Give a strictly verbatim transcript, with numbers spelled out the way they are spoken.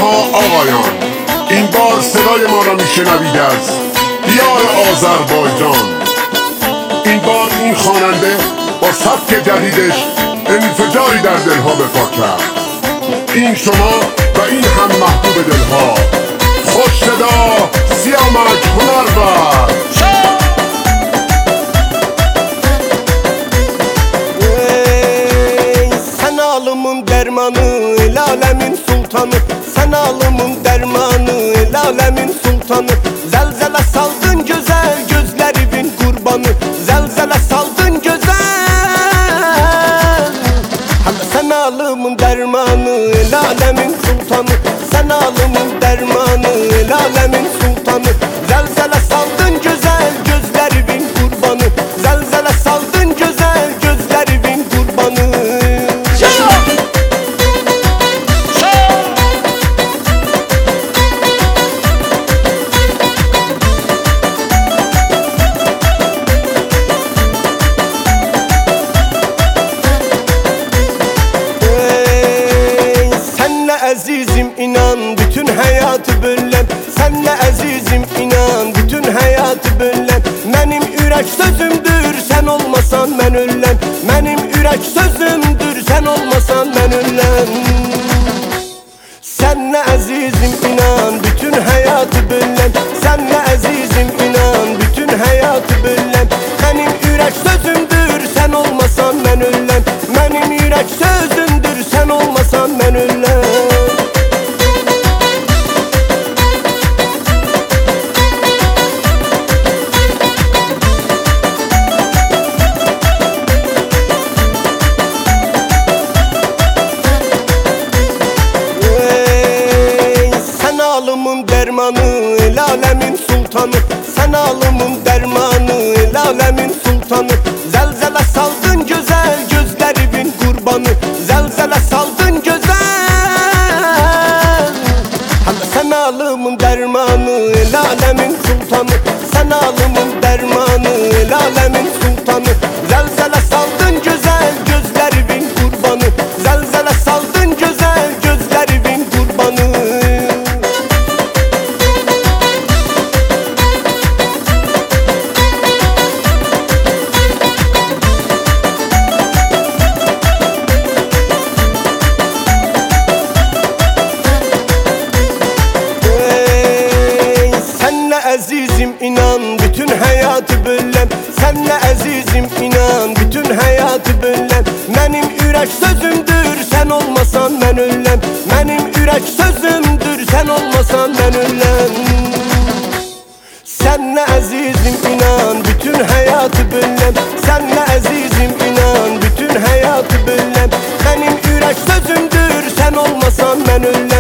ها آقایان، این بار صدای ما را میشنوید از دیار آذربایجان. این بار این خواننده با سبک جدیدش انفجاری در دلها به پا کرد. این شما و این هم محبوب دلها، خوش صدا سیامک هنرور. Sen alımın dermanı, el alemin sultanı. Sen alımın dermanı, el alemin sultanı. Zelzele saldın güzel, gözlerimin kurbanı. Zelzele saldın güzel. Hem de sen alımın dermanı, el alemin sultanı. Sen alımın dermanı, el alemin sultanı. Zelzele saldın güzel, gözlerimin kurbanı. Zelzele saldın güzel, gözlerimin kurbanı. Azizim inan bütün hayatı bölem. Senle azizim inan bütün hayatı bölem. Benim ürək sözümdür sen olmasan ben öləm. Benim ürək sözümdür sen olmasan ben öləm. Senle azizim inan bütün hayatı bölem. Senle azizim inan bütün hayatı bölem. Benim ürək sözümdür sen olmasan ben öləm. Benim ürək sözümdür sen olmasan ben öləm. Dermanı, el alemin sultanı. Sen alımın dermanı, el alemin sultanı. Zelzele saldın güzel, gözlerimin kurbanı. Zelzele saldın güzel. Hem de sen alımın dermanı, el alemin sultanı. Sen alımın dermanı, el alemin sultanı. Zelzele saldın güzel, gözlerimin kurbanı. Zelzele saldın güzel, gözlerimin kurbanı. Azizim inan bütün hayatı bölem. Senle azizim inan bütün hayatı bölem. Benim ürək sözümdür sen olmasan ben öləm. Benim ürək sözümdür sen olmasan ben öləm. Senle azizim inan bütün hayatı bölem. Senle azizim inan bütün hayatı bölem. Benim ürək sözümdür sen olmasan ben öləm.